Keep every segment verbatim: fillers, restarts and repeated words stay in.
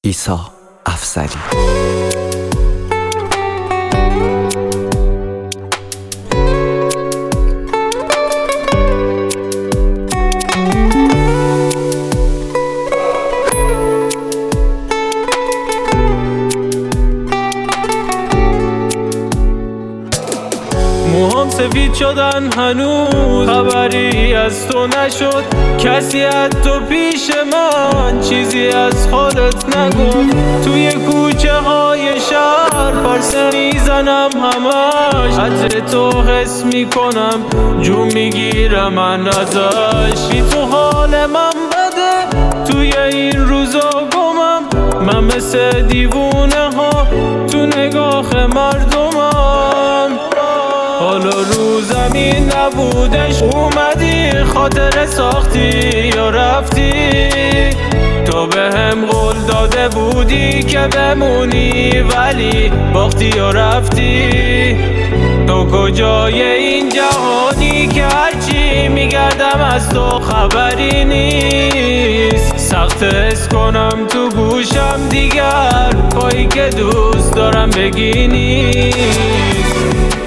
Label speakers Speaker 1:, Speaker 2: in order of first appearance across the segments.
Speaker 1: عیسی افضلی.
Speaker 2: موهام سفید شدن هنوز خبری از تو نشد، کسی از تو پیش من چیزی از خودت نگفت. توی کوچه های شهر پرسه میزنم همش، عطر تو حس میکنم جو میگیرم من ازش. بی تو حال من بده توی این روزا گمم، من مثل دیوونه ها تو نگاه مردمم. حالا رو زمین نبودش اومدی خاطر ساختی یا رفتی، تو به هم قول داده بودی که بمونی ولی باختی یا رفتی. تو کجای این جهانی که هرچی میگردم از تو خبری نیست. سخت حس کنم تو گوشم دیگر پایی که دوست دارم بگی نیست.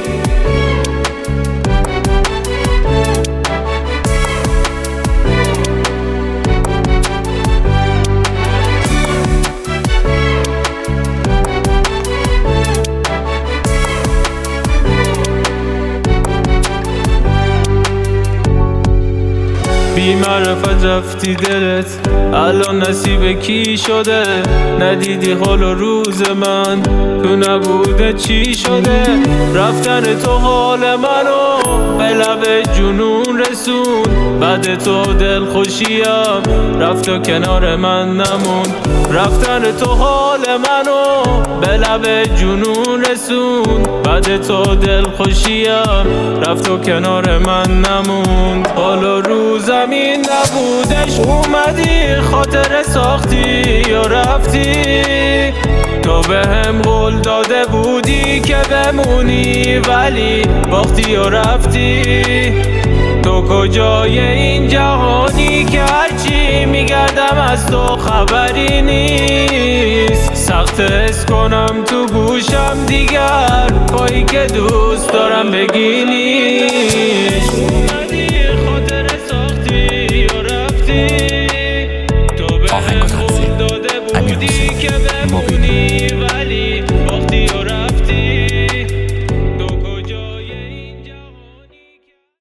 Speaker 2: بی معرفت رفتی دلت الان نصیب کی شده؟ ندیدی حال و روز من تو نبوده چی شده؟ رفتن تو حال منو به لب جنون رسون، بعد تو دل خوشیم رفت و کنار من نمون. رفتن تو حال منو به لب جنون رسون، بعد تو دل خوشیم رفت و کنار من نمون. حالا رو زمین نبودش اومدی خاطر ساختی یا رفتی، تو به هم قول داده بودی که بمونی ولی باختی یا رفتی. تو کجای این جهانی که هرچی میگردم از تو خبری نیست. سخت حس کنم تو گوشم دیگر پایی که دوست دارم بگی نیست.